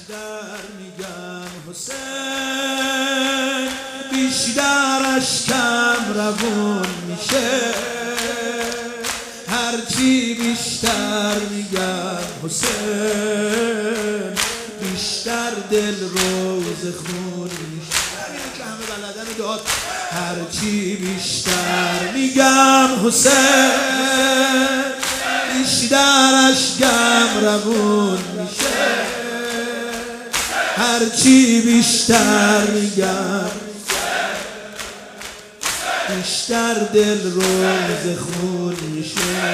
بیشتر میگم حسین، بیشتر اشکم روون میشه. هرچی بیشتر میگم حسین، بیشتر دل روز خون میشه. همینه که همه بلدن داد. هرچی بیشتر میگم حسین، بیشتر اشکم روون میشه. هرچی بیشتر میگم، بیشتر دل روز خون میشه.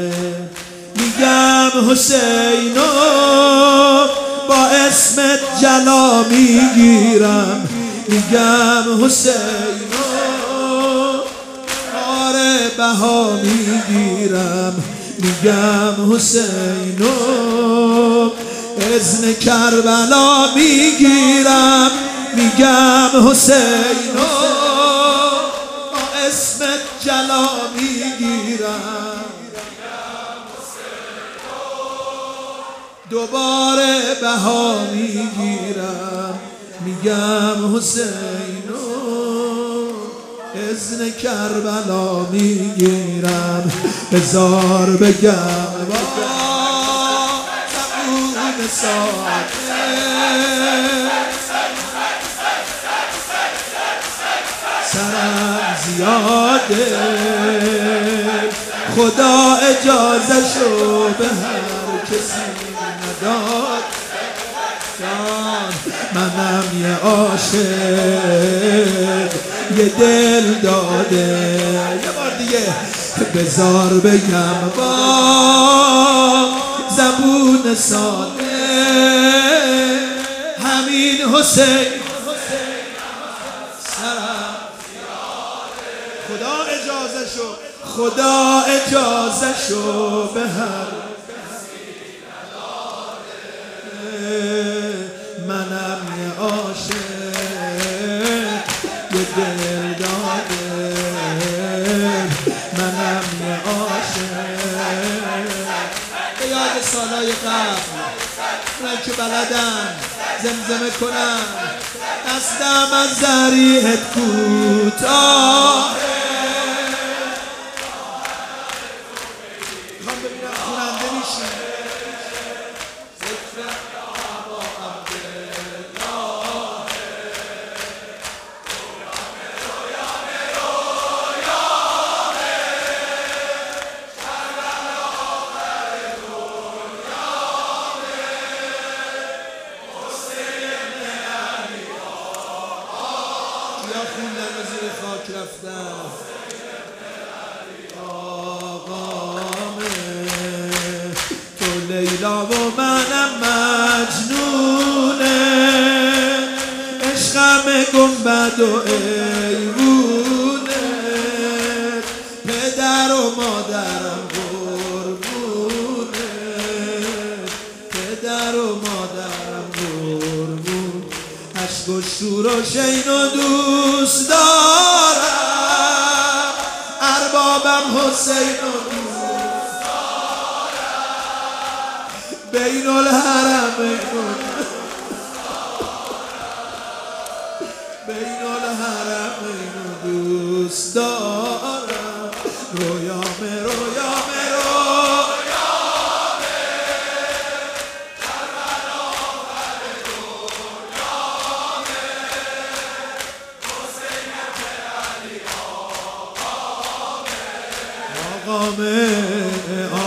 میگم حسینو با اسمت جلا میگیرم. میگم حسینو آره بها میگیرم. میگم حسینو اذن کربلا میگیرم. میگم حسینو با اسمت جلا میگیرم. دوباره بها میگیرم. میگم حسینو اذن کربلا میگیرم. بذار بگم با زبون ساده، سرم زیاده. خدا اجازه شو به هر کسی نداد. منم یه عاشق یه دل داده. یه بار دیگه بذار بگم با زبون ساده، همین حسین سرم. خدا اجازه شو، خدا اجازه شو به هر منم یه عاشق یه دل داده. منم یه عاشق. به یاد سالای قبل اونم که بلدن زمزمه کنم. دستم از ذریعت کوتاه. میخوام ببینم خوننده میشین. خوندن و زیر خاک رفتن. آقامه تو لیلا و منم مجنونه. عشقم گنبد و ایوونه. پدر و مادرم قربونه. پدر و مادرم قربون. عشق و شور و شین و دوست دارم. اربابم حسین و دوست دارم. بین الحرمین بین الحرمین دوست دارم. رویامه رویامه آقامه